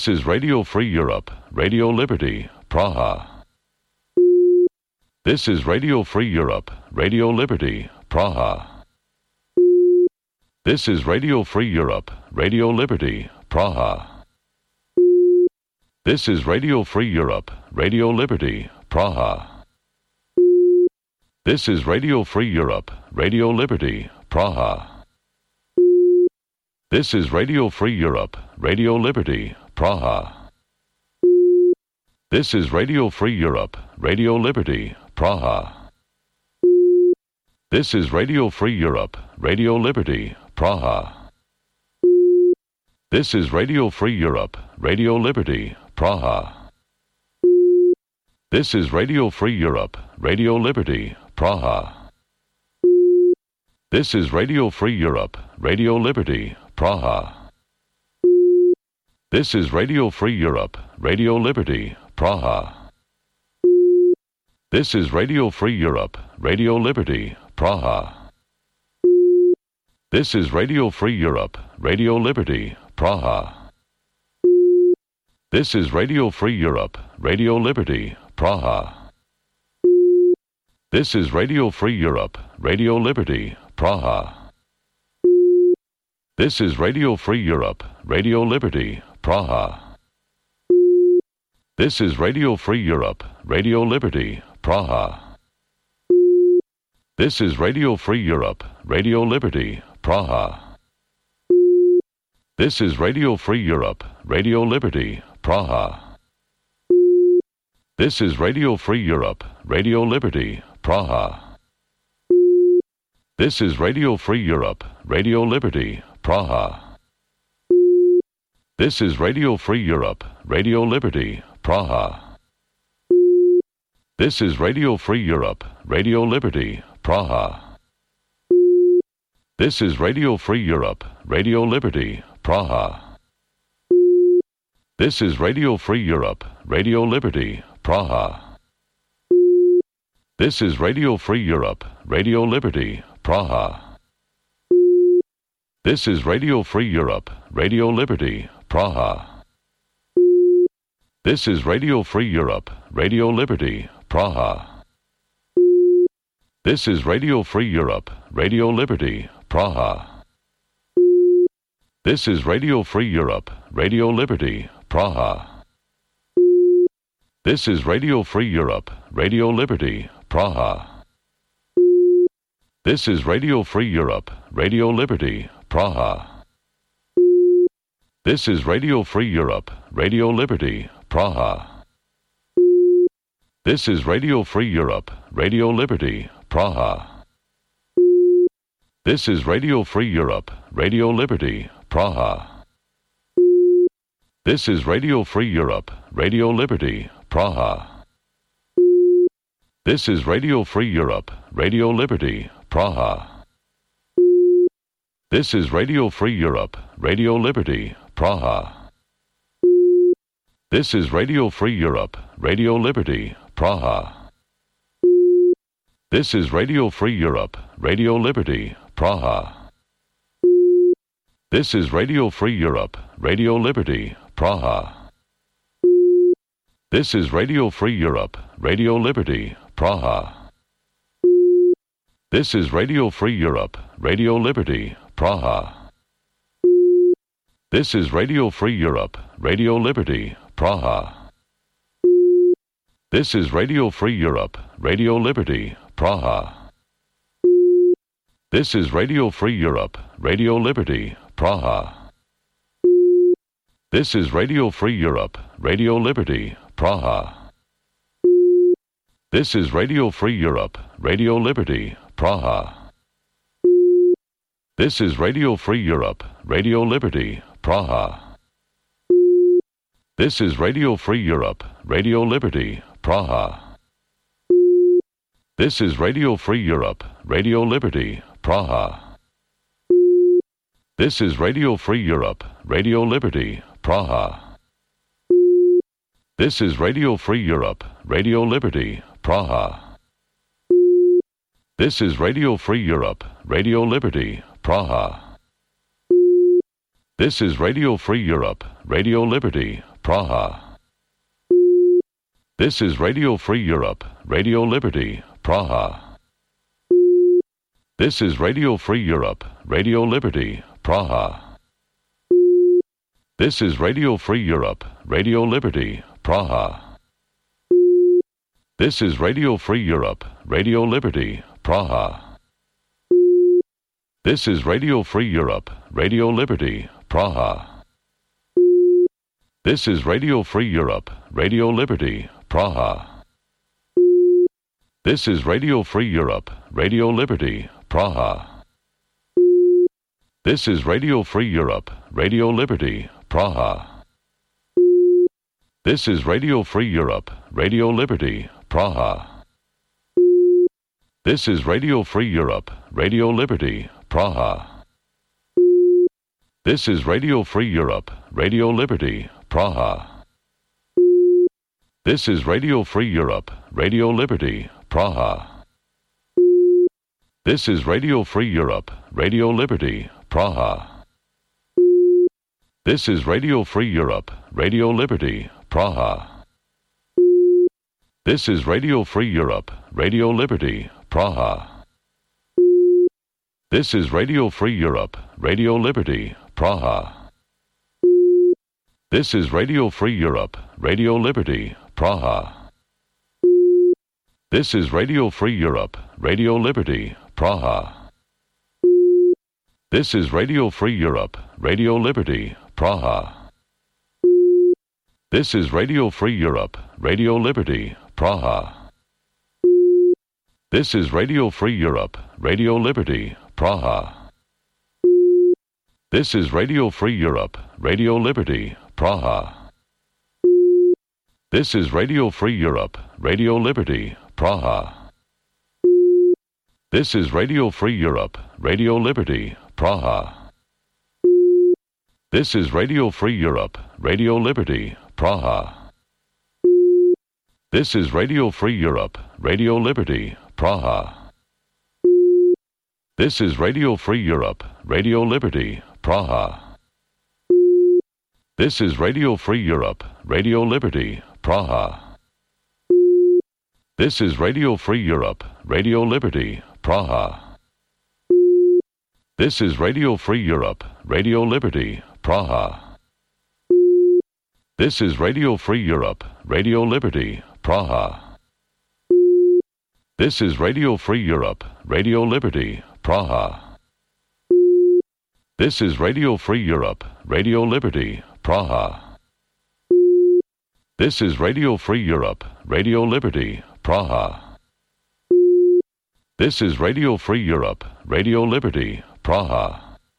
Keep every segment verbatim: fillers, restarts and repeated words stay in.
This is Radio Free Europe, Radio Liberty, Praha. This is Radio Free Europe, Radio Liberty, Praha. This is Radio Free Europe, Radio Liberty, Praha. This is Radio Free Europe, Radio Liberty, Praha. This is Radio Free Europe, Radio Liberty, Praha. This is Radio Free Europe, Radio Liberty, Praha. This is Radio Free Europe, Radio Liberty, Praha. This is Radio Free Europe, Radio Liberty, Praha. This is Radio Free Europe, Radio Liberty, Praha. This is Radio Free Europe, Radio Liberty, Praha. This is Radio Free Europe, Radio Liberty, Praha. This is Radio Free Europe, Radio Liberty, Praha. This is Radio Free Europe, Radio Liberty, Praha. This is Radio Free Europe, Radio Liberty, Praha. This is Radio Free Europe, Radio Liberty, Praha. This is Radio Free Europe, Radio Liberty, Praha. This is Radio Free Europe, Radio Liberty, Praha. This is Radio Free Europe, Radio Liberty, Praha. This is Radio Free Europe, Radio Liberty, Praha. This is Radio Free Europe, Radio Liberty, Praha. This is Radio Free Europe, Radio Liberty, Praha. This is Radio Free Europe, Radio Liberty, Praha. This is Radio Free Europe, Radio Liberty, Praha. This is Radio Free Europe, Radio Liberty, Praha. This is Radio Free Europe, Radio Liberty, Praha. This is Radio Free Europe, Radio Liberty, Praha. This is Radio Free Europe, Radio Liberty, Praha. This is Radio Free Europe, Radio Liberty, Praha. This is Radio Free Europe, Radio Liberty, Praha. This is Radio Free Europe, Radio Liberty, Praha. This is Radio Free Europe, Radio Liberty, Praha. This is Radio Free Europe, Radio Liberty, Praha. This is Radio Free Europe, Radio Liberty, Praha. This is Radio Free Europe, Radio Liberty, Praha. This is Radio Free Europe, Radio Liberty, Praha. This is Radio Free Europe, Radio Liberty, Praha. This is Radio Free Europe, Radio Liberty, Praha. This is Radio Free Europe, Radio Liberty, Praha. This is Radio Free Europe, Radio Liberty, Praha. This is Radio Free Europe, Radio Liberty, Praha. This is Radio Free Europe, Radio Liberty, Praha. This is Radio Free Europe, Radio Liberty, Praha. This is Radio Free Europe, Radio Liberty, Praha. This is Radio Free Europe, Radio Liberty, Praha. This is Radio Free Europe, Radio Liberty, Praha. This is Radio Free Europe, Radio Liberty, Praha. This is Radio Free Europe, Radio Liberty, Praha. This is Radio Free Europe, Radio Liberty, Praha. This is Radio Free Europe, Radio Liberty, Praha. This is Radio Free Europe, Radio Liberty, Praha. This is Radio Free Europe, Radio Liberty, Praha. This is Radio Free Europe, Radio Liberty, Praha. This is Radio Free Europe, Radio Liberty, Praha. This is Radio Free Europe, Radio Liberty, Praha. This is Radio Free Europe, Radio Liberty, Praha. This is Radio Free Europe, Radio Liberty, Praha. This is Radio Free Europe, Radio Liberty, Praha. This is Radio Free Europe, Radio Liberty, Praha. This is Radio Free Europe, Radio Liberty, Praha. This is Radio Free Europe, Radio Liberty, Praha. This is Radio Free Europe, Radio Liberty, Praha. This is Radio Free Europe, Radio Liberty, Praha. This is Radio Free Europe, Radio Liberty, Praha. This is Radio Free Europe, Radio Liberty, Praha. This is Radio Free Europe, Radio Liberty, Praha. This is Radio Free Europe, Radio Liberty, Praha. This is Radio Free Europe, Radio Liberty, Praha. This is Radio Free Europe, Radio Liberty, Praha. This is Radio Free Europe, Radio Liberty, Praha. This is Radio Free Europe, Radio Liberty, Praha. This is Radio Free Europe, Radio Liberty, Praha. This is Radio Free Europe, Radio Liberty, Praha. This is Radio Free Europe, Radio Liberty, Praha. This is Radio Free Europe, Radio Liberty, Praha. This is Radio Free Europe, Radio Liberty, Praha. This is Radio Free Europe, Radio Liberty, Praha. This is Radio Free Europe, Radio Liberty, Praha. This is Radio Free Europe, Radio Liberty, Praha. This is Radio Free Europe, Radio Liberty, Praha. This is Radio Free Europe, Radio Liberty, Praha. This is Radio Free Europe, Radio Liberty, Praha. This is Radio Free Europe, Radio Liberty, Praha. This is Radio Free Europe, Radio Liberty, Praha. This is Radio Free Europe, Radio Liberty, Praha. This is Radio Free Europe, Radio Liberty, Praha. This is Radio Free Europe, Radio Liberty, Praha. This is Radio Free Europe, Radio Liberty, Praha. This is Radio Free Europe, Radio Liberty, Praha. This is Radio Free Europe, Radio Liberty, Praha. This is Radio Free Europe, Radio Liberty, Praha. This is Radio Free Europe, Radio Liberty, Praha.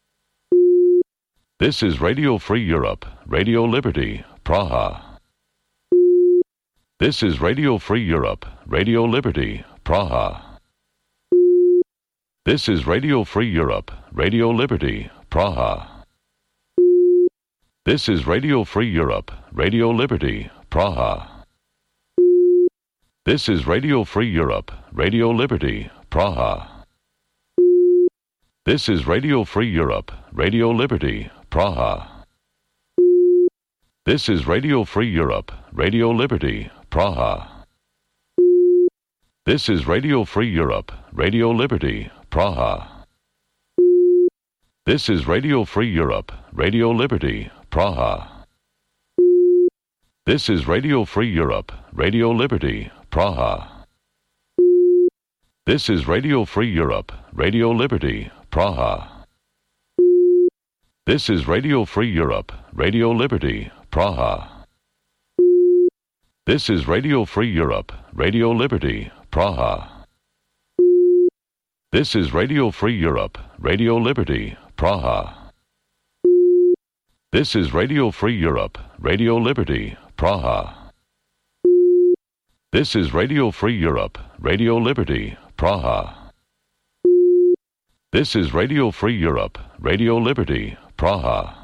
This is Radio Free Europe, Radio Liberty, Praha. This is Radio Free Europe, Radio Liberty, Praha. This is Radio Free Europe, Radio Liberty, Praha. This is Radio Free Europe, Radio Liberty, Praha. This is Radio Free Europe, Radio Liberty, Praha. This is Radio Free Europe, Radio Liberty, Praha. This is Radio Free Europe, Radio Liberty, Praha. This is Radio Free Europe, Radio Liberty, Praha. This is Radio Free Europe, Radio Liberty, Praha. This is Radio Free Europe, Radio Liberty, Praha. This is Radio Free Europe, Radio Liberty, Praha. This is Radio Free Europe, Radio Liberty, Praha. This is Radio Free Europe, Radio Liberty, Praha. This is Radio Free Europe, Radio Liberty, Praha. This is Radio Free Europe, Radio Liberty, Praha. This is Radio Free Europe, Radio Liberty, Praha. This is Radio Free Europe, Radio Liberty, Praha.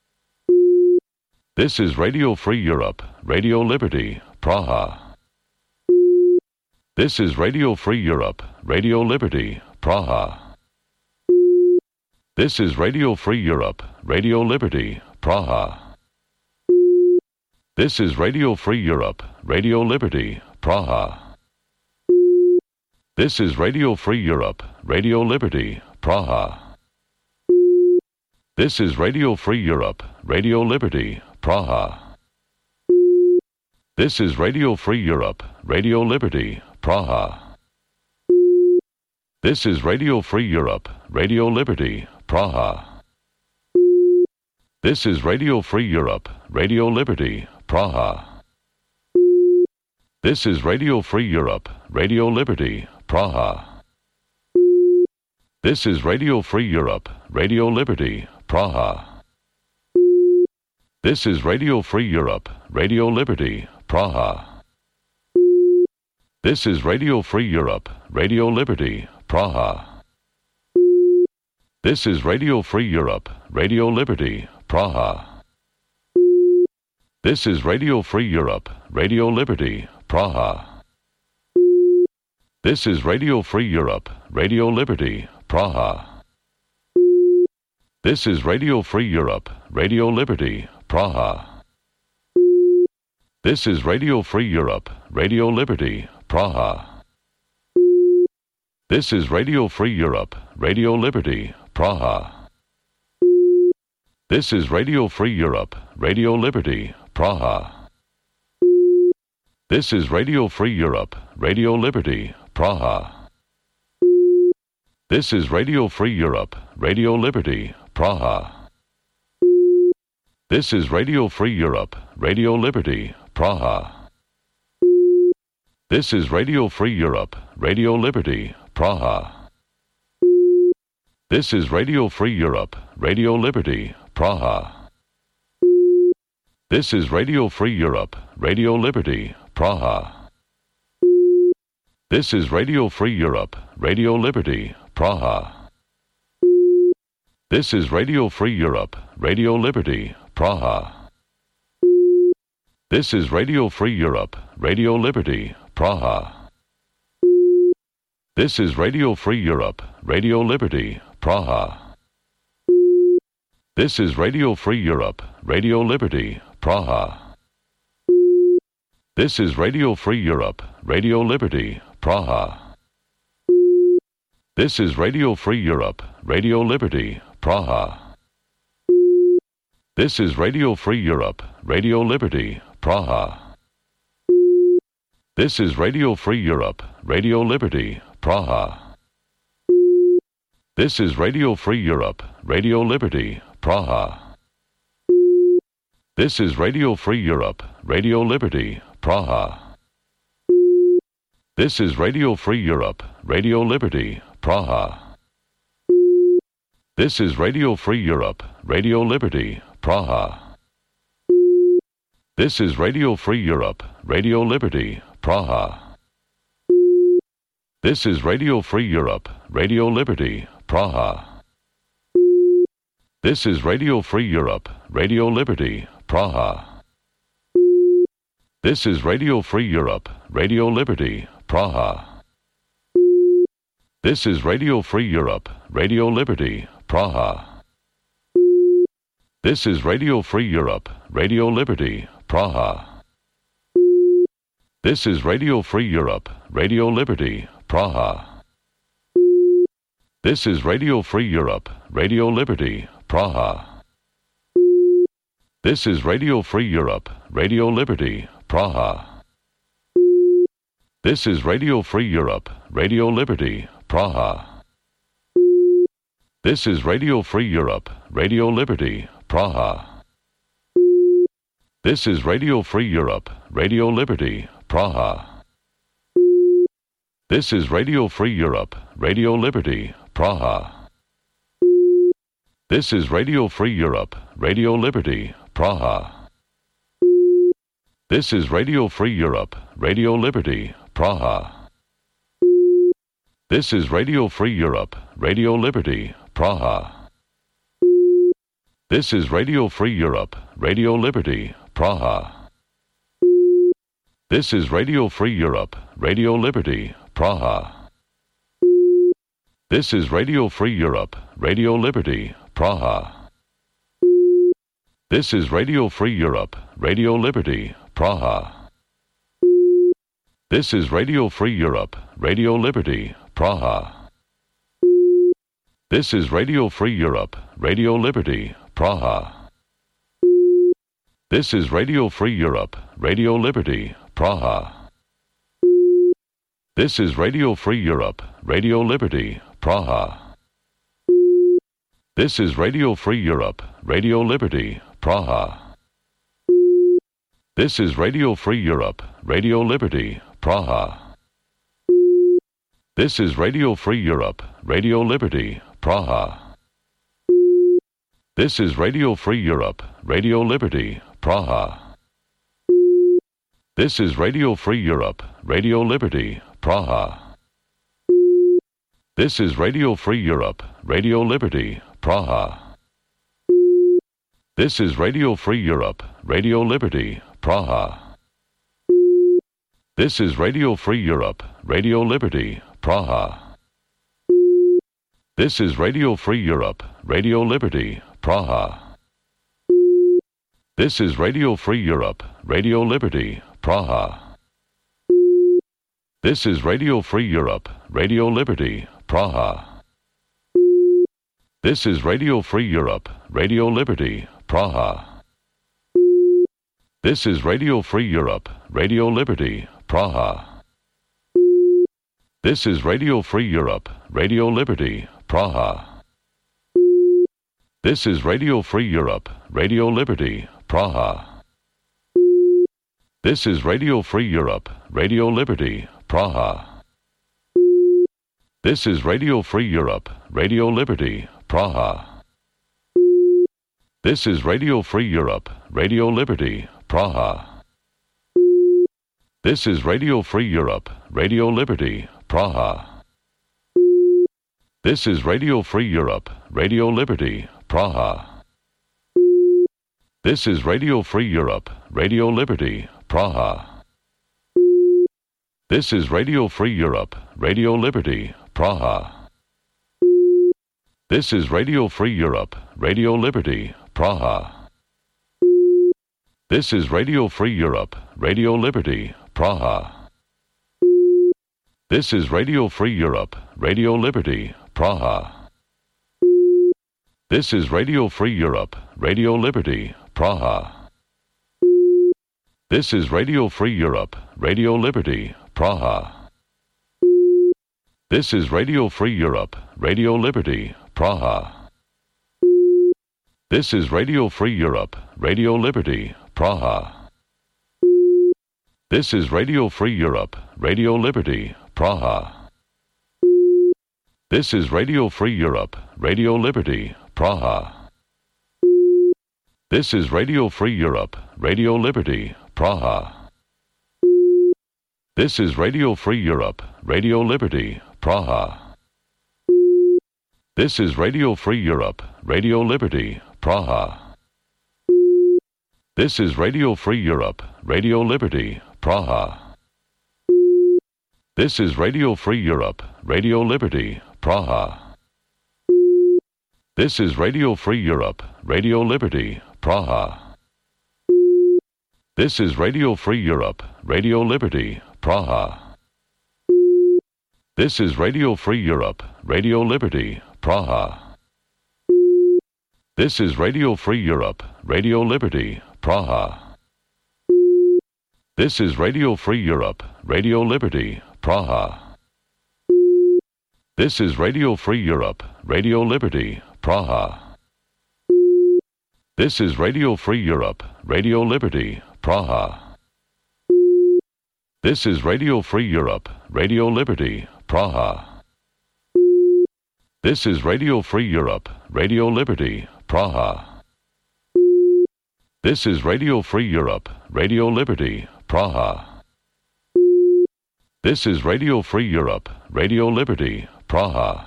This is Radio Free Europe, Radio Liberty, Praha. This is Radio Free Europe, Radio Liberty, Praha. This is Radio Free Europe, Radio Liberty, Praha. This is Radio Free Europe, Radio Liberty, Praha. This is Radio Free Europe, Radio Liberty, Praha. This is Radio Free Europe, Radio Liberty, Praha. This is Radio Free Europe, Radio Liberty, Praha. This is Radio Free Europe, Radio Liberty, Praha. This is Radio Free Europe, Radio Liberty, Praha. This is Radio Free Europe, Radio Liberty, Praha. This is Radio Free Europe, Radio Liberty, Praha. This is Radio Free Europe, Radio Liberty, Praha. This is Radio Free Europe, Radio Liberty, Praha. This is Radio Free Europe, Radio Liberty, Praha. This is Radio Free Europe, Radio Liberty, Praha. This is Radio Free Europe, Radio Liberty, Praha. This is Radio Free Europe, Radio Liberty, Praha. This is Radio Free Europe, Radio Liberty, Praha. This is Radio Free Europe, Radio Liberty, Praha. This is Radio Free Europe, Radio Liberty, Praha. This is Radio Free Europe, Radio Liberty, Praha. This is Radio Free Europe, Radio Liberty, Praha. This is Radio Free Europe, Radio Liberty, Praha. This is Radio Free Europe, Radio Liberty, Praha. This is Radio Free Europe, Radio Liberty, Praha. This is Radio Free Europe, Radio Liberty, Praha. This is Radio Free Europe, Radio Liberty, Praha. This is Radio Free Europe, Radio Liberty, Praha. This is Radio Free Europe, Radio Liberty, Praha. This is Radio Free Europe, Radio Liberty, Praha. This is Radio Free Europe, Radio Liberty, Praha. This is Radio Free Europe, Radio Liberty, Praha. This is Radio Free Europe, Radio Liberty, Praha. This is Radio Free Europe, Radio Liberty, Praha. This is Radio Free Europe, Radio Liberty, Praha. This is Radio Free Europe, Radio Liberty, Praha. This is Radio Free Europe, Radio Liberty, Praha. This is Radio Free Europe, Radio Liberty, Praha. This is Radio Free Europe, Radio Liberty, Praha. This is Radio Free Europe, Radio Liberty, Praha. This is Radio Free Europe, Radio Liberty, Praha. This is Radio Free Europe, Radio Liberty, Praha. This is Radio Free Europe, Radio Liberty, Praha. This is Radio Free Europe, Radio Liberty, Praha. This is Radio Free Europe, Radio Liberty, Praha. This is Radio Free Europe, Radio Liberty, Praha. This is Radio Free Europe, Radio Liberty, Praha. This is Radio Free Europe, Radio Liberty, Praha. This is Radio Free Europe, Radio Liberty, Praha. This is Radio Free Europe, Radio Liberty, Praha. This is Radio Free Europe, Radio Liberty, Praha. This is Radio Free Europe, Radio Liberty, Praha. This is Radio Free Europe, Radio Liberty, Praha. This is Radio Free Europe, Radio Liberty, Praha. This is Radio Free Europe, Radio Liberty, Praha. This is Radio Free Europe, Radio Liberty, Praha. This is Radio Free Europe, Radio Liberty, Praha. This is Radio Free Europe, Radio Liberty, Praha. This is Radio Free Europe, Radio Liberty, Praha. This is Radio Free Europe, Radio Liberty, Praha. This is Radio Free Europe, Radio Liberty, Praha. This is Radio Free Europe, Radio Liberty, Praha. This is Radio Free Europe, Radio Liberty, Praha. This is Radio Free Europe, Radio Liberty, Praha. This is Radio Free Europe, Radio Liberty, Praha. This is Radio Free Europe, Radio Liberty, Praha. This is Radio Free Europe, Radio Liberty, Praha. This is Radio Free Europe, Radio Liberty, Praha. This is Radio Free Europe, Radio Liberty, Praha. This is Radio Free Europe, Radio Liberty, Praha. This is Radio Free Europe, Radio Liberty, Praha. This is Radio Free Europe, Radio Liberty, Praha. This is Radio Free Europe, Radio Liberty, Praha. This is Radio Free Europe, Radio Liberty, Praha. This is Radio Free Europe, Radio Liberty, Praha. This is Radio Free Europe, Radio Liberty, Praha. This is Radio Free Europe, Radio Liberty, Praha. This is Radio Free Europe, Radio Liberty, Praha. This is Radio Free Europe, Radio Liberty, Praha. This is Radio Free Europe, Radio Liberty, Praha. This is Radio Free Europe, Radio Liberty, Praha. This is Radio Free Europe, Radio Liberty, Praha. This is Radio Free Europe, Radio Liberty, Praha. This is Radio Free Europe, Radio Liberty, Praha. This is Radio Free Europe, Radio Liberty, Praha. This is Radio Free Europe, Radio Liberty, Praha. This is Radio Free Europe, Radio Liberty, Praha. This is Radio Free Europe, Radio Liberty, Praha. This is Radio Free Europe, Radio Liberty, Praha. This is Radio Free Europe, Radio Liberty, Praha. This is Radio Free Europe, Radio Liberty, Praha. This is Radio Free Europe, Radio Liberty, Praha. This is Radio Free Europe, Radio Liberty, Praha. This is Radio Free Europe, Radio Liberty, Praha. This is Radio Free Europe, Radio Liberty, Praha. This is Radio Free Europe, Radio Liberty, Praha. This is Radio Free Europe, Radio Liberty, Praha. This is Radio Free Europe, Radio Liberty, Praha. This is Radio Free Europe, Radio Liberty, Praha. This is Radio Free Europe, Radio Liberty, Praha. This is Radio Free Europe, Radio Liberty, Praha. This is Radio Free Europe, Radio Liberty, Praha. This is Radio Free Europe, Radio Liberty, Praha. This is Radio Free Europe, Radio Liberty, Praha. This is Radio Free Europe, Radio Liberty, Praha. This is Radio Free Europe, Radio Liberty, Praha. This is Radio Free Europe, Radio Liberty, Praha. This is Radio Free Europe, Radio Liberty, Praha. This is Radio Free Europe, Radio Liberty, Praha. This is Radio Free Europe, Radio Liberty, Praha.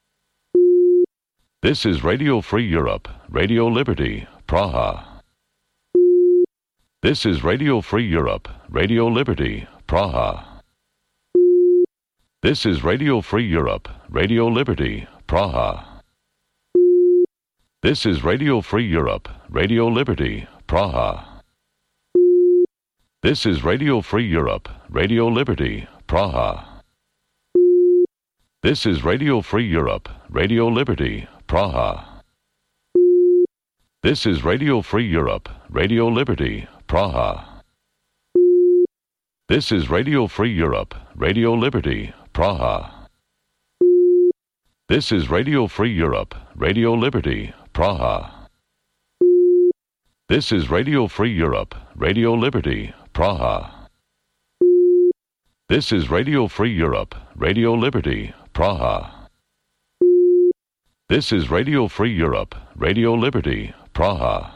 This is Radio Free Europe, Radio Liberty, Praha. This is Radio Free Europe, Radio Liberty, Praha. This is Radio Free Europe, Radio Liberty, Praha. This is Radio Free Europe, Radio Liberty, Praha. This is Radio Free Europe, Radio Liberty, Praha. This is Radio Free Europe, Radio Liberty, Praha. This is Radio Free Europe, Radio Liberty, Praha. This is Radio Free Europe, Radio Liberty, Praha. This is Radio Free Europe, Radio Liberty, Praha. This is Radio Free Europe, Radio Liberty, Praha. This is Radio Free Europe, Radio Liberty, Praha. This is Radio Free Europe, Radio Liberty, Praha.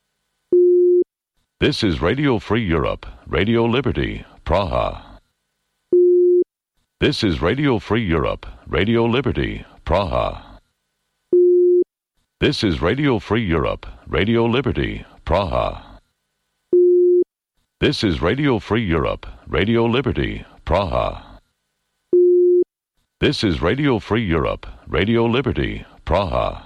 This is Radio Free Europe, Radio Liberty, Praha. This is Radio Free Europe, Radio Liberty, Praha. This is Radio Free Europe, Radio Liberty, Praha. This is Radio Free Europe, Radio Liberty, Praha. This is Radio Free Europe, Radio Liberty, Praha.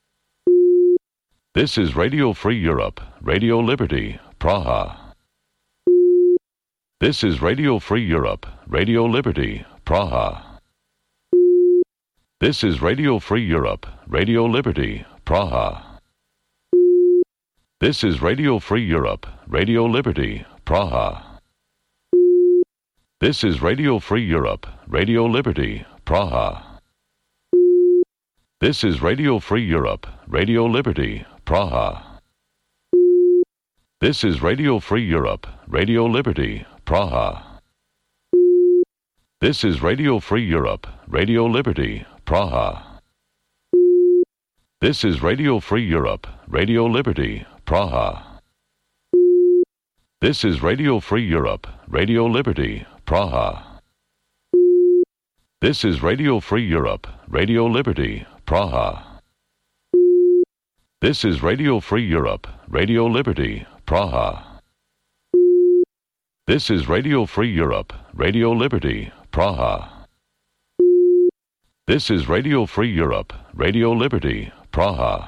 This is Radio Free Europe, Radio Liberty, Praha. This is Radio Free Europe, Radio Liberty, Praha. This is Radio Free Europe, Radio Liberty, Praha. This is Radio Free Europe, Radio Liberty, Praha. This is Radio Free Europe, Radio Liberty, Praha. This is Radio Free Europe, Radio Liberty, Praha. This is Radio Free Europe, Radio Liberty, Praha. This is Radio Free Europe, Radio Liberty, Praha. This is Radio Free Europe, Radio Liberty, Praha. This is Radio Free Europe, Radio Liberty, Praha. This is Radio Free Europe, Radio Liberty, Praha. This is Radio Free Europe, Radio Liberty, Praha. This is Radio Free Europe, Radio Liberty, Praha. This is Radio Free Europe, Radio Liberty, Praha.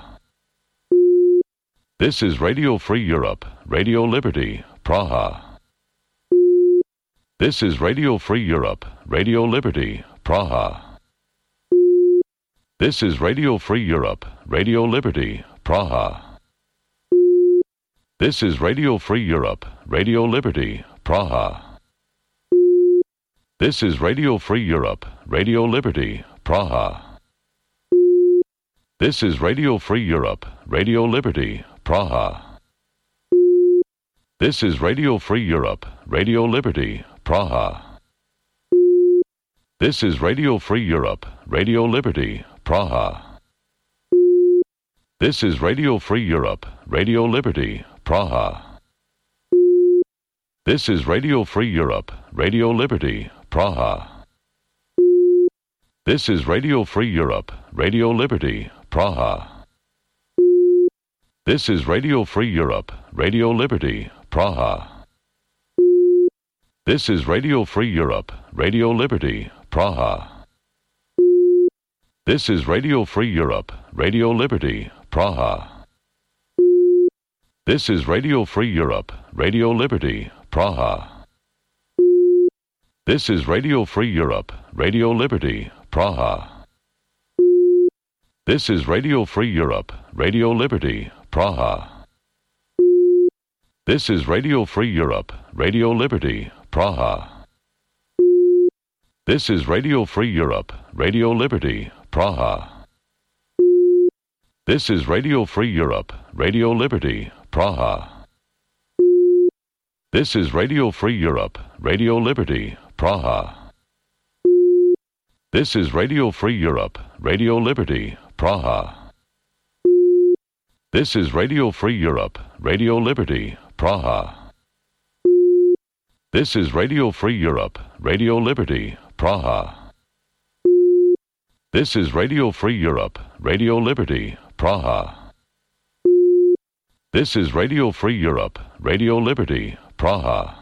This is Radio Free Europe, Radio Liberty, Praha. This is Radio Free Europe, Radio Liberty, Praha. This is Radio Free Europe, Radio Liberty, Praha. This is Radio Free Europe, Radio Liberty, Praha. This is Radio Free Europe, Radio Liberty, Praha. This is Radio Free Europe, Radio Liberty, Praha. This is Radio Free Europe, Radio Liberty, Praha. This is Radio Free Europe, Radio Liberty, Praha. This is Radio Free Europe, Radio Liberty, Praha. This is Radio Free Europe, Radio Liberty, Praha. This is Radio Free Europe, Radio Liberty, Praha. This is Radio Free Europe, Radio Liberty, Praha. This is Radio Free Europe, Radio Liberty, Praha. This is Radio Free Europe, Radio Liberty, Praha. This is Radio Free Europe, Radio Liberty, Praha. This is Radio Free Europe, Radio Liberty, Praha. This is Radio Free Europe, Radio Liberty, Praha. This is Radio Free Europe, Radio Liberty, Praha. This is Radio Free Europe, Radio Liberty, Praha. This is Radio Free Europe, Radio Liberty, Praha. This is Radio Free Europe, Radio Liberty, Praha. This is Radio Free Europe, Radio Liberty, Praha. This is Radio Free Europe, Radio Liberty, Praha. This is Radio Free Europe, Radio Liberty, Praha. This is Radio Free Europe, Radio Liberty, Praha. This is Radio Free Europe, Radio Liberty, Praha.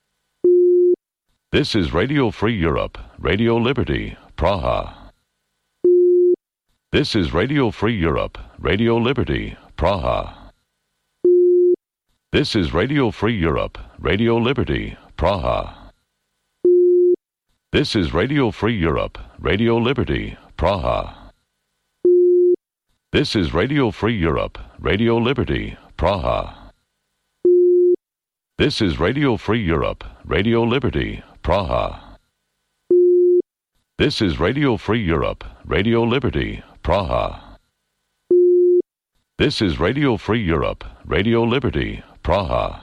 This is Radio Free Europe, Radio Liberty, Praha. This is Radio Free Europe, Radio Liberty, Praha. This is Radio Free Europe, Radio Liberty, Praha. This is Radio Free Europe, Radio Liberty, Praha. This is Radio Free Europe, Radio Liberty, Praha. This is Radio Free Europe, Radio Liberty, Praha. This is Radio Free Europe, Radio Liberty, Praha. This is Radio Free Europe, Radio Liberty, Praha.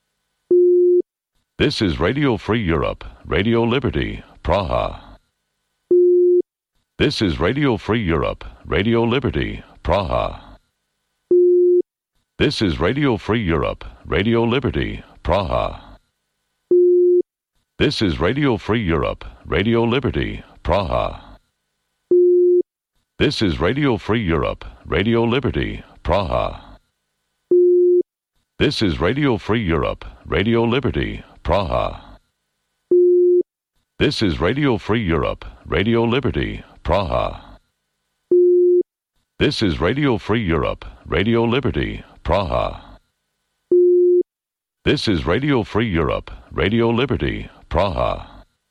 This is Radio Free Europe, Radio Liberty, Praha. This is Radio Free Europe, Radio Liberty, Praha. This is Radio Free Europe, Radio Liberty, Praha. This is Radio Free Europe, Radio Liberty, Praha. This is Radio Free Europe, Radio Liberty, Praha. This is Radio Free Europe, Radio Liberty, Praha. This is Radio Free Europe, Radio Liberty, Praha. This is Radio Free Europe, Radio Liberty, Praha. This is Radio Free Europe, Radio Liberty, Praha.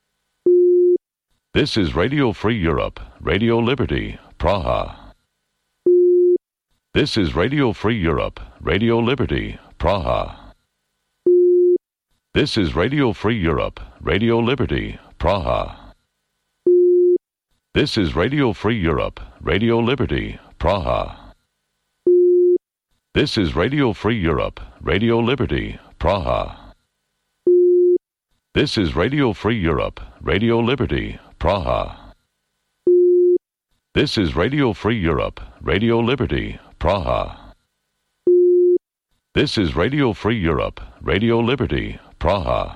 This is Radio Free Europe, Radio Liberty, Praha. This is Radio Free Europe, Radio Liberty, Praha. This is Radio Free Europe, Radio Liberty, Praha. This is Radio Free Europe, Radio Liberty, Praha. This is Radio Free Europe, Radio Liberty, Praha. This is Radio Free Europe, Radio Liberty, Praha. This is Radio Free Europe, Radio Liberty, Praha. This is Radio Free Europe, Radio Liberty, Praha.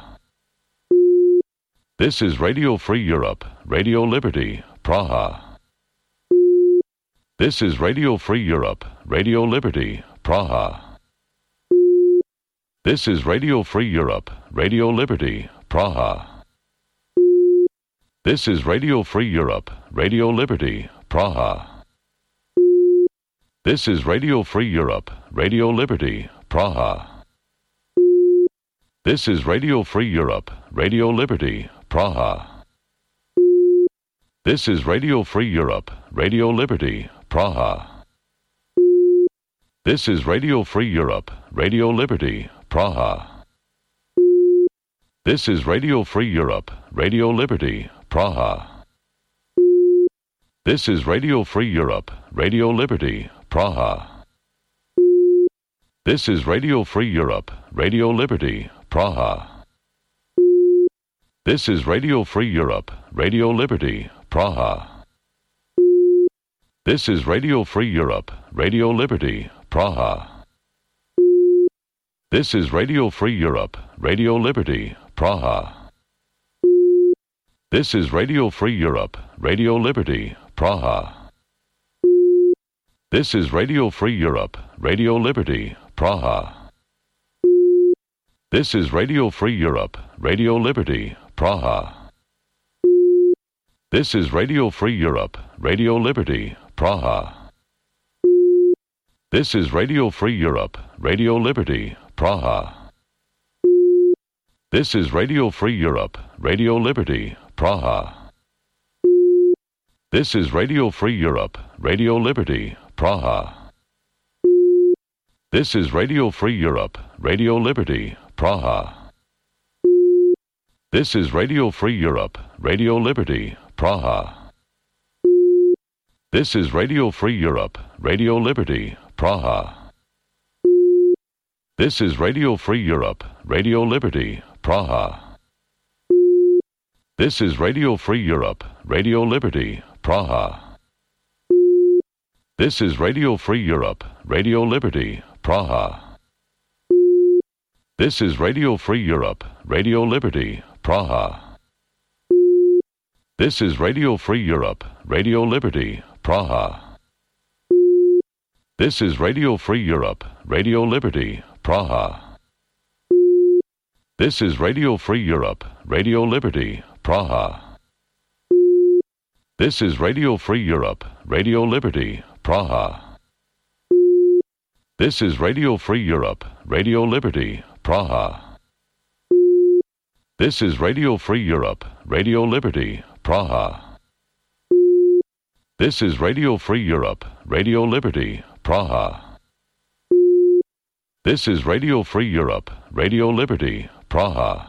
This is Radio Free Europe, Radio Liberty, Praha. This is Radio Free Europe, Radio Liberty, Praha. This is Radio Free Europe, Radio Liberty, Praha. This is Radio Free Europe, Radio Liberty, Praha. This is Radio Free Europe, Radio Liberty, Praha. This is Radio Free Europe, Radio Liberty, Praha. This is Radio Free Europe, Radio Liberty, Praha. This is Radio Free Europe, Radio Liberty, Praha. This is Radio Free Europe, Radio Liberty, Praha. This is Radio Free Europe, Radio Liberty, Praha. This is Radio Free Europe, Radio Liberty, Praha. This is Radio Free Europe, Radio Liberty, Praha. This is Radio Free Europe, Radio Liberty, Praha. This is Radio Free Europe, Radio Liberty, Praha. This is Radio Free Europe, Radio Liberty, Praha. This is Radio Free Europe, Radio Liberty, Praha. This is Radio Free Europe, Radio Liberty, Praha. This is Radio Free Europe, Radio Liberty, Praha. This is Radio Free Europe, Radio Liberty, Praha. This is Radio Free Europe, Radio Liberty, Praha. This is Radio Free Europe, Radio Liberty, Praha. This is Radio Free Europe, Radio Liberty, Praha. This is Radio Free Europe, Radio Liberty, Praha. This is Radio Free Europe, Radio Liberty, Praha. This is Radio Free Europe, Radio Liberty, Praha. This is Radio Free Europe, Radio Liberty, Praha. This is Radio Free Europe, Radio Liberty, Praha. This is Radio Free Europe, Radio Liberty, Praha. This is Radio Free Europe, Radio Liberty, Praha. This is Radio Free Europe, Radio Liberty, Praha. This is Radio Free Europe, Radio Liberty, Praha. This is Radio Free Europe, Radio Liberty, Praha. This is Radio Free Europe, Radio Liberty, Praha. This is Radio Free Europe, Radio Liberty, Praha. This is Radio Free Europe, Radio Liberty, Praha. This is Radio Free Europe, Radio Liberty, Praha.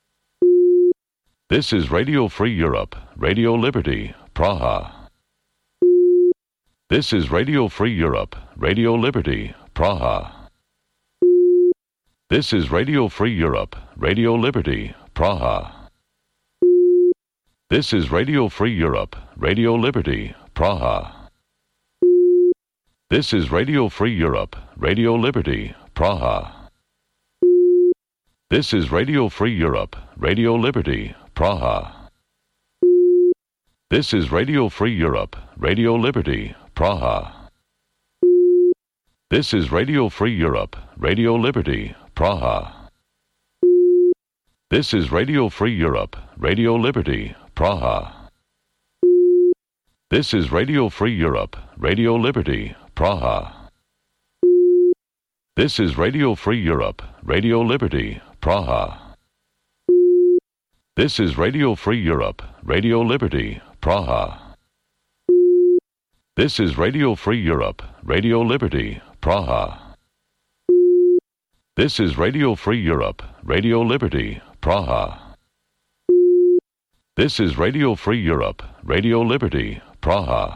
This is Radio Free Europe, Radio Liberty, Praha. This is Radio Free Europe, Radio Liberty, Praha. This is Radio Free Europe, Radio Liberty, Praha. This is Radio Free Europe, Radio Liberty, Praha. This is Radio Free Europe, Radio Liberty, Praha. This is Radio Free Europe, Radio Liberty, Praha. This is Radio Free Europe, Radio Liberty, Praha. This is Radio Free Europe, Radio Liberty, Praha. This is Radio Free Europe, Radio Liberty, Praha. This is Radio Free Europe, Radio Liberty, Praha. This is Radio Free Europe, Radio Liberty, Praha. This is Radio Free Europe, Radio Liberty, Praha. This is Radio Free Europe, Radio Liberty, Praha. This is Radio Free Europe, Radio Liberty, Praha. This is Radio Free Europe, Radio Liberty, Praha.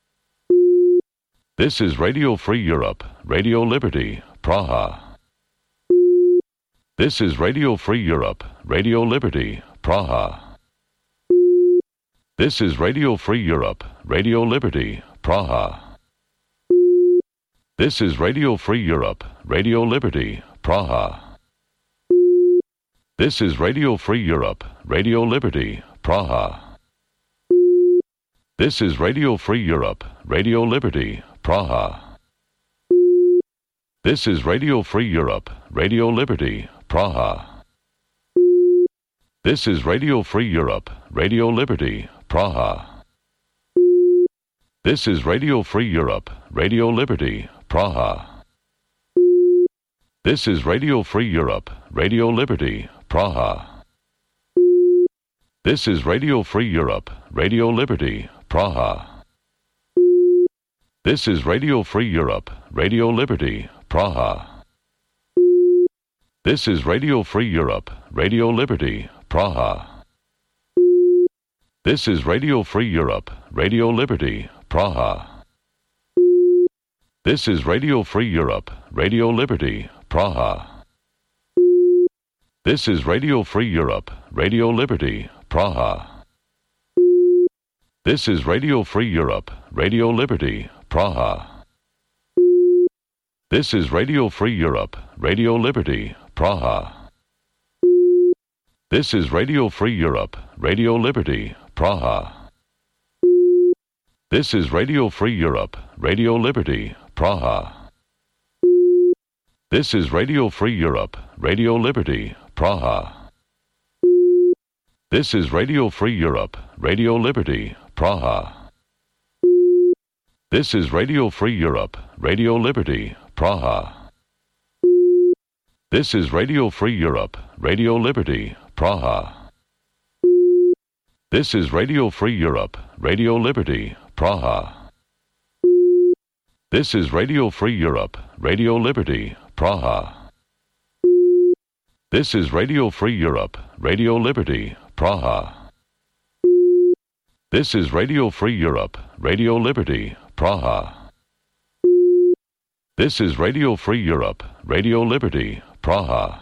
This is Radio Free Europe, Radio Liberty, Praha. This is Radio Free Europe, Radio Liberty, Praha. This is Radio Free Europe, Radio Liberty, Praha. This is Radio Free Europe, Radio Liberty, Praha. This is Radio Free Europe, Radio Liberty, Praha. This is Radio Free Europe, Radio Liberty, Praha. This is Radio Free Europe, Radio Liberty, Praha. This is Radio Free Europe, Radio Liberty, Praha. This is Radio Free Europe, Radio Liberty, Praha. This is Radio Free Europe, Radio Liberty, Praha. This is Radio Free Europe, Radio Liberty, Praha. This is Radio Free Europe, Radio Liberty, Praha. This is Radio Free Europe, Radio Liberty, Praha. This is Radio Free Europe, Radio Liberty, Praha. This is Radio Free Europe, Radio Liberty, Praha. This is Radio Free Europe, Radio Liberty, Praha. This is Radio Free Europe, Radio Liberty, Praha. This is Radio Free Europe, Radio Liberty, Praha. This is Radio Free Europe, Radio Liberty, Praha. This is Radio Free Europe, Radio Liberty, Praha. This is Radio Free Europe, Radio Liberty, Praha. This is Radio Free Europe, Radio Liberty, Praha. This is Radio Free Europe, Radio Liberty, Praha. This is Radio Free Europe, Radio Liberty, Praha. This is Radio Free Europe, Radio Liberty, Praha. This is Radio Free Europe, Radio Liberty, Praha. This is Radio Free Europe, Radio Liberty, Praha. This is Radio Free Europe, Radio Liberty, Praha. This is Radio Free Europe, Radio Liberty, Praha.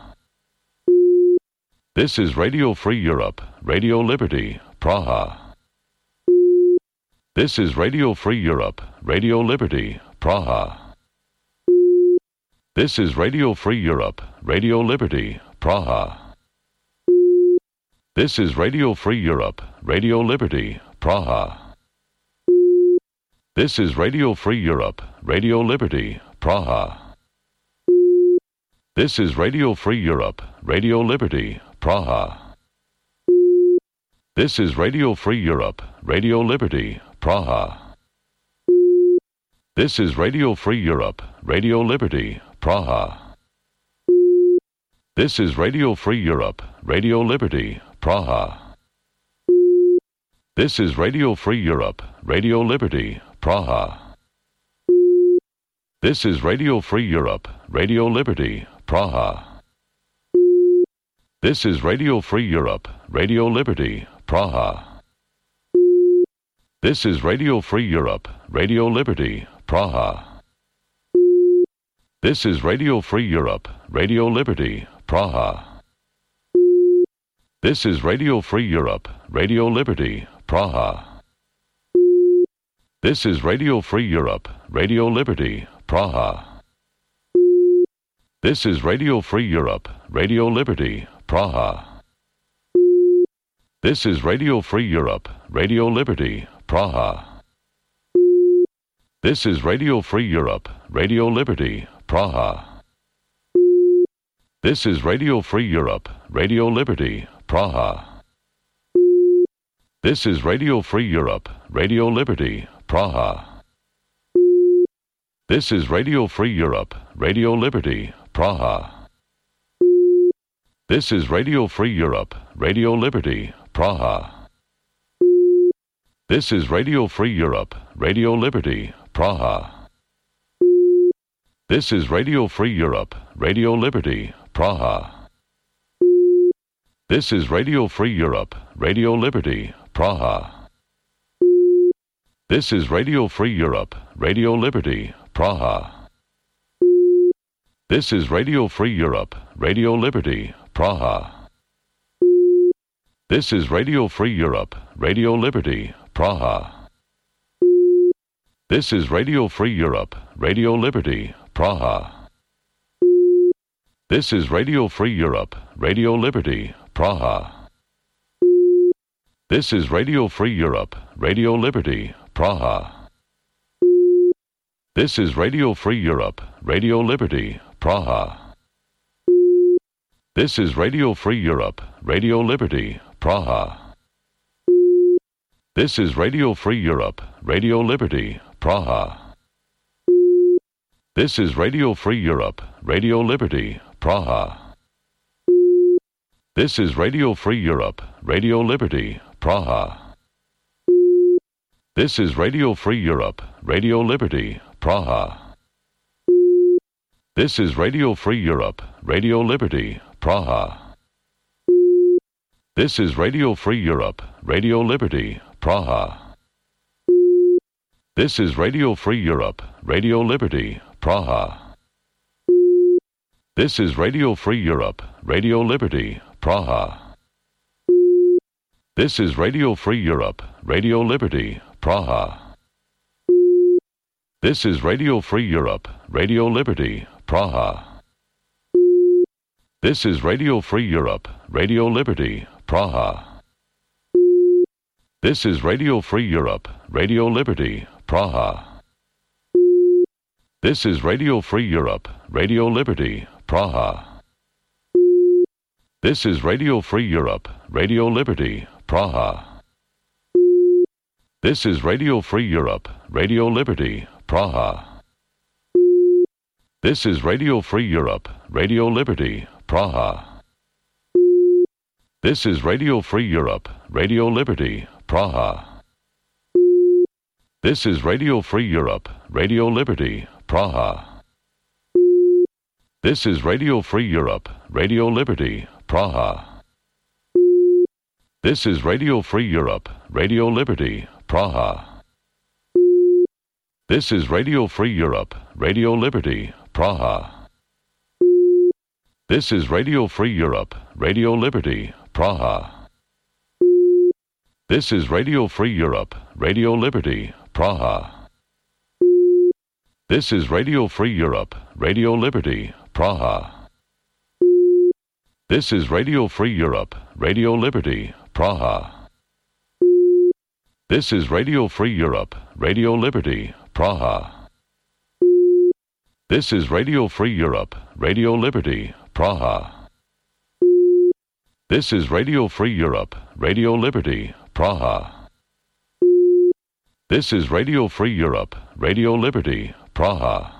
This is Radio Free Europe, Radio Liberty, Praha. This is Radio Free Europe, Radio Liberty, Praha. This is Radio Free Europe, Radio Liberty, Praha. This is Radio Free Europe, Radio Liberty, Praha. This is Radio Free Europe, Radio Liberty, Praha. This is Radio Free Europe, Radio Liberty, Praha. This is Radio Free Europe, Radio Liberty, Praha. This is Radio Free Europe, Radio Liberty, Praha. This is Radio Free Europe, Radio Liberty, Praha. This is Radio Free Europe, Radio Liberty, Praha. This is Radio Free Europe, Radio Liberty, Praha. This is Radio Free Europe, Radio Liberty, Praha. This is Radio Free Europe, Radio Liberty, Praha. This is Radio Free Europe, Radio Liberty, Praha. This is Radio Free Europe, Radio Liberty, Praha. This is Radio Free Europe, Radio Liberty, Praha. This is Radio Free Europe, Radio Liberty, Praha. This is Radio Free Europe, Radio Liberty, Praha. This is Radio Free Europe, Radio Liberty, Praha. This is Radio Free Europe, Radio Liberty, Praha. This is Radio Free Europe, Radio Liberty, Praha. This is Radio Free Europe, Radio Liberty, Praha. This is Radio Free Europe, Radio Liberty, Praha. This is Radio Free Europe, Radio Liberty, Praha. This is Radio Free Europe, Radio Liberty, Praha. This is Radio Free Europe, Radio Liberty, Praha. This is Radio Free Europe, Radio Liberty, Praha. This is Radio Free Europe, Radio Liberty, Praha. This is Radio Free Europe, Radio Liberty, Praha. This is Radio Free Europe, Radio Liberty, Praha. This is Radio Free Europe, Radio Liberty, Praha. This is Radio Free Europe, Radio Liberty, Praha. This is Radio Free Europe, Radio Liberty, Praha. This is Radio Free Europe, Radio Liberty, Praha. This is Radio Free Europe, Radio Liberty, Praha. This is Radio Free Europe, Radio Liberty, Praha. This is Radio Free Europe, Radio Liberty, Praha. This is Radio Free Europe, Radio Liberty, Praha. This is Radio Free Europe, Radio Liberty, Praha. This is Radio Free Europe, Radio Liberty, Praha. This is Radio Free Europe, Radio Liberty, Praha. This is Radio Free Europe, Radio Liberty, Praha. This is Radio Free Europe, Radio Liberty, Praha. This is Radio Free Europe, Radio Liberty, Praha. This is Radio Free Europe, Radio Liberty, Praha. This is Radio Free Europe, Radio Liberty, Praha. This is Radio Free Europe, Radio Liberty, Praha. This is Radio Free Europe, Radio Liberty, Praha. This is Radio Free Europe, Radio Liberty, Praha. This is Radio Free Europe, Radio Liberty, Praha. This is Radio Free Europe, Radio Liberty, Praha. This is Radio Free Europe, Radio Liberty, Praha. This is Radio Free Europe, Radio Liberty, Praha. This is Radio Free Europe, Radio Liberty, Praha. This is Radio Free Europe, Radio Liberty, Praha. This is Radio Free Europe, Radio Liberty, Praha. This is Radio Free Europe, Radio Liberty, Praha. This is Radio Free Europe, Radio Liberty, Praha. This is Radio Free Europe, Radio Liberty, Praha. This is Radio Free Europe, Radio Liberty, Praha. This is Radio Free Europe, Radio Liberty, Praha. This is Radio Free Europe, Radio Liberty, Praha. This is Radio Free Europe, Radio Liberty, Praha.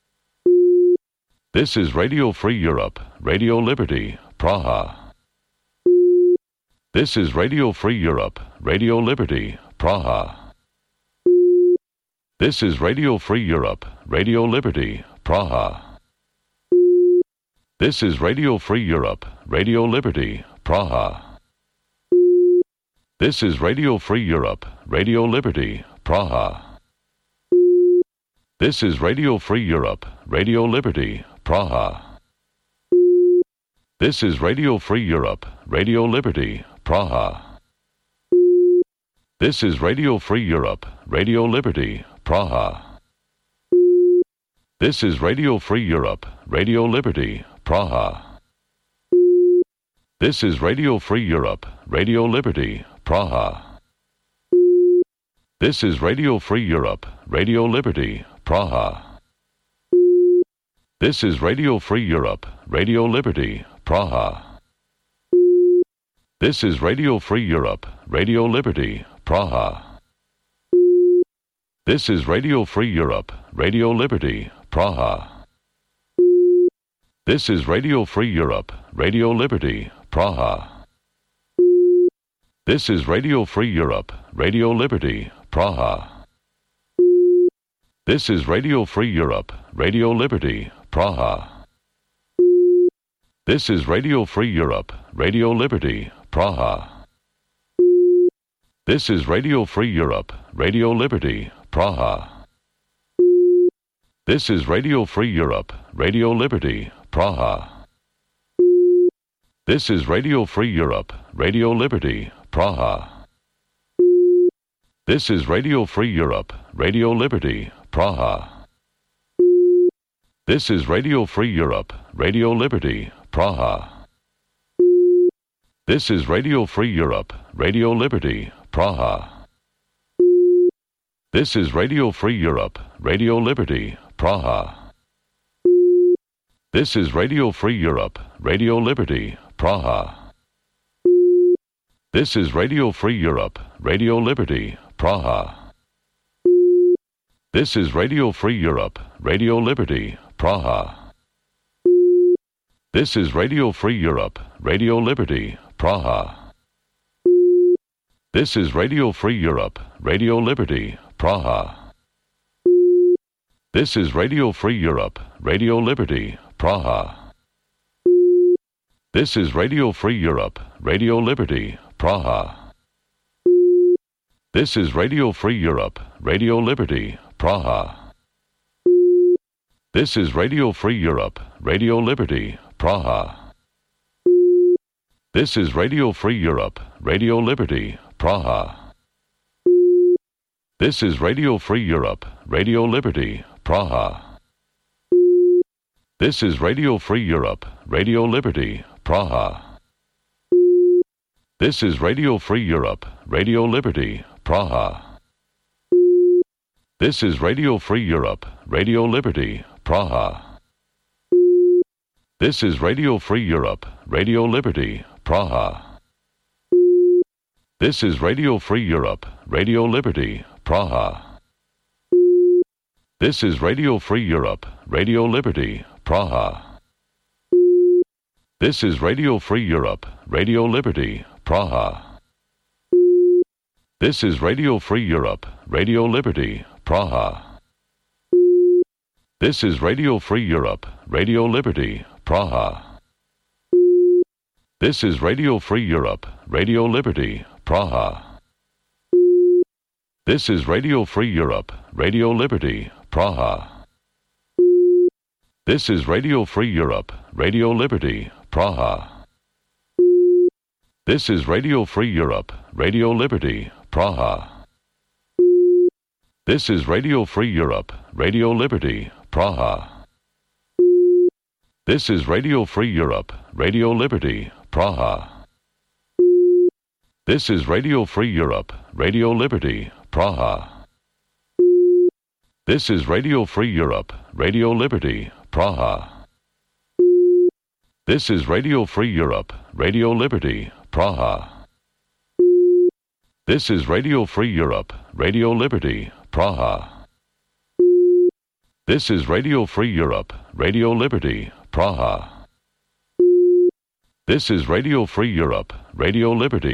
This is Radio Free Europe, Radio Liberty, Praha. This is Radio Free Europe, Radio Liberty, Praha. This is Radio Free Europe, Radio Liberty, Praha. This is Radio Free Europe, Radio Liberty, Praha. This is Radio Free Europe, Radio Liberty, Praha. This is Radio Free Europe, Radio Liberty, Praha. This is Radio Free Europe, Radio Liberty, Praha. This is Radio Free Europe, Radio Liberty, Praha. This is Radio Free Europe, Radio Liberty, Praha. This is Radio Free Europe, Radio Liberty, Praha. This is Radio Free Europe, Radio Liberty, Praha. This is Radio Free Europe, Radio Liberty, Praha. This is Radio Free Europe, Radio Liberty, Praha. This is Radio Free Europe, Radio Liberty, Praha. This is Radio Free Europe, Radio Liberty, Praha. This is Radio Free Europe, Radio Liberty, Praha. This is Radio Free Europe, Radio Liberty, Praha. This is Radio Free Europe, Radio Liberty, Praha. This is Radio Free Europe, Radio Liberty, Praha. This is Radio Free Europe, Radio Liberty, Praha. This is Radio Free Europe, Radio Liberty, Praha. This is Radio Free Europe, Radio Liberty, Praha. This is Radio Free Europe, Radio Liberty, Praha. This is Radio Free Europe, Radio Liberty, Praha. This is Radio Free Europe, Radio Liberty, Praha. This is Radio Free Europe, Radio Liberty, Praha. This is Radio Free Europe, Radio Liberty, Praha. This is Radio Free Europe, Radio Liberty, Praha. This is Radio Free Europe, Radio Liberty, Praha. This is Radio Free Europe, Radio Liberty, Praha. This is Radio Free Europe, Radio Liberty, Praha. This is Radio Free Europe, Radio Liberty, Praha. This is Radio Free Europe, Radio Liberty, Praha. This is Radio Free Europe, Radio Liberty, Praha. This is Radio Free Europe, Radio Liberty, Praha. This is Radio Free Europe, Radio Liberty, Praha. This is Radio Free Europe, Radio Liberty, Praha. This is Radio Free Europe, Radio Liberty, Praha. This is Radio Free Europe, Radio Liberty, Praha. This is Radio Free Europe, Radio Liberty, Praha. This is Radio Free Europe, Radio Liberty, Praha. This is Radio Free Europe, Radio Liberty, Praha. This is Radio Free Europe, Radio Liberty, Praha. This is Radio Free Europe, Radio Liberty, Praha. This is Radio Free Europe, Radio Liberty, Praha. This is Radio Free Europe, Radio Liberty, Praha. This is Radio Free Europe, Radio Liberty, Praha. This is Radio Free Europe, Radio Liberty, Praha. This is Radio Free Europe, Radio Liberty, Praha. This is Radio Free Europe, Radio Liberty, Praha. This is Radio Free Europe, Radio Liberty, Praha. This is Radio Free Europe, Radio Liberty, Praha. This is Radio Free Europe, Radio Liberty, Praha. This is Radio Free Europe, Radio Liberty, Praha. This is Radio Free Europe, Radio Liberty, Praha. This is Radio Free Europe, Radio Liberty, Praha. This is Radio Free Europe, Radio Liberty.